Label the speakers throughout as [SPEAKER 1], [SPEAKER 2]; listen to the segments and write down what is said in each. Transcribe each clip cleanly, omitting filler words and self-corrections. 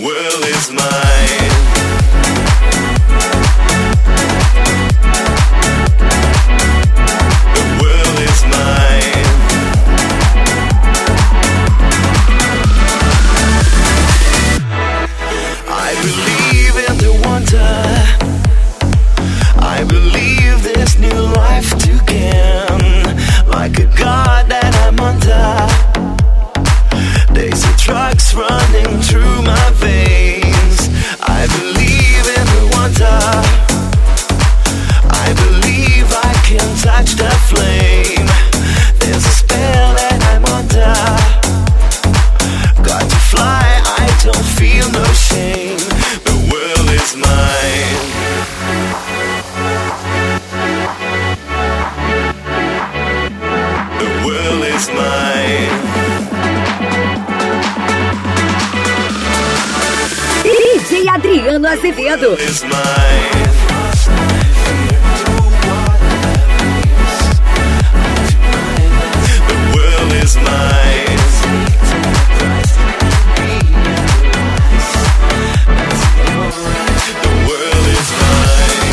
[SPEAKER 1] world is mine. The world is mine. I believe in the wonder. I believe this new life to gain. Like a god that I'm under. There's a drugs running through my veins. I believe in the wonder. I believe I can touch the flame. There's a spell that I'm under. Got to fly, I don't feel no shame. The world is mine. The world is mine.
[SPEAKER 2] DJ Adriano Azevedo.
[SPEAKER 1] The world is mine. The world is mine. The world is mine.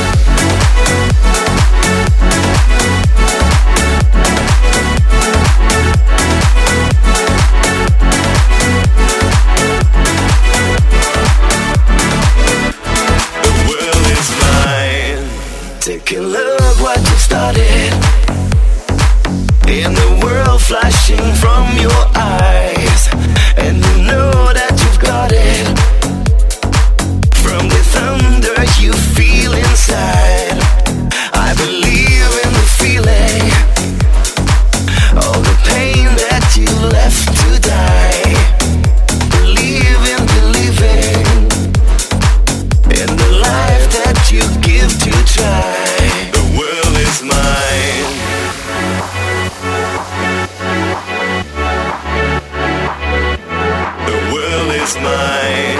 [SPEAKER 1] Take a look what you started. In the world flashing from your eyes, and you know that you've got it. From the thunder you feel inside, I believe in the feeling. All the pain that you left to die. Believe in believing in the life that you give to try. The world is mine. The world is mine.